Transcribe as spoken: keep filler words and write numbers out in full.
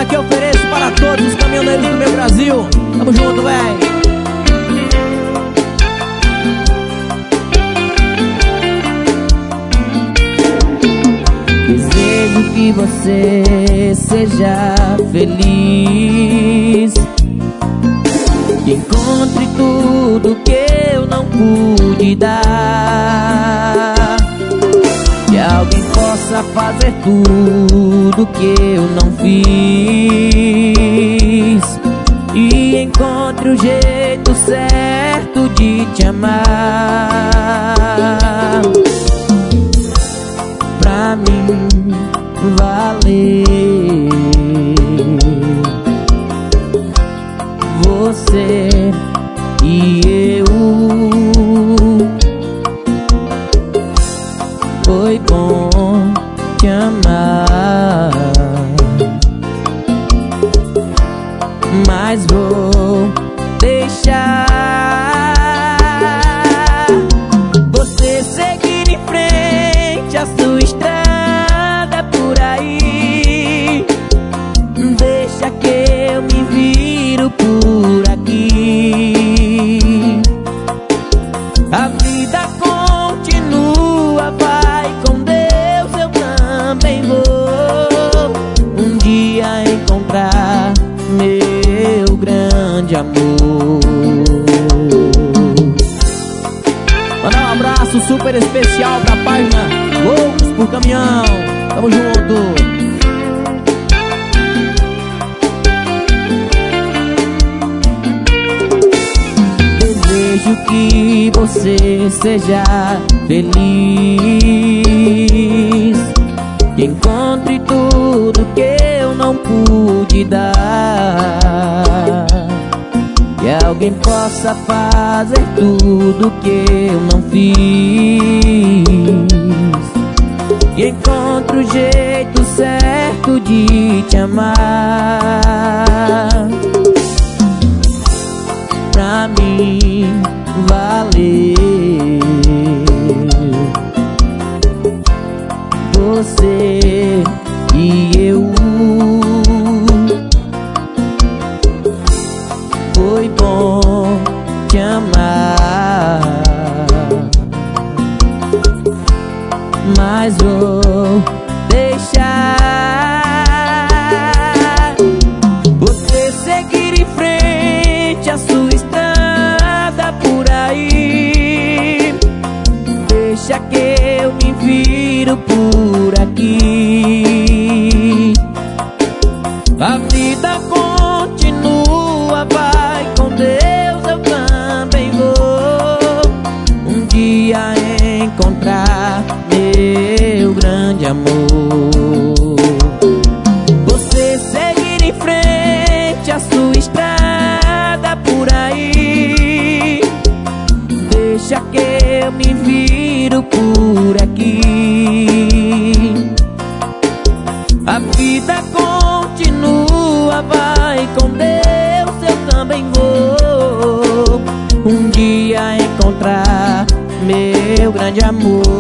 Essa aqui eu ofereço para todos os caminhoneiros do meu Brasil. Tamo junto, véi. Desejo que você seja feliz, que encontre tudo que eu não pude dar, que alguém possa fazer tudo que eu não fiz, e encontre o jeito certo de te amar. Pra mim valer, você e eu. Foi bom te amar, mas vou deixar você seguir em frente a sua estrada por aí. Deixa que eu me viro por aqui. A vida continua, vai com Deus, eu também vou um dia encontrar meu grande amor. Mandar um abraço super especial pra página Loucos por Caminhão. Tamo junto. Desejo que você seja feliz, que encontre tudo que eu não pude dar, que alguém possa fazer tudo que eu não fiz, que encontre o jeito certo de te amar. Pra mim valer, você e eu. Foi bom te amar, mas vou deixar você seguir em frente a sua estrada por aí. Deixa que eu me viro por aqui. A vida continua, vai com Deus, eu também vou um dia encontrar meu grande amor. Você seguir em frente a sua estrada por aí. Deixa que eu me viro por aqui. A vida continua, vai com Deus, eu também vou um dia encontrar meu grande amor.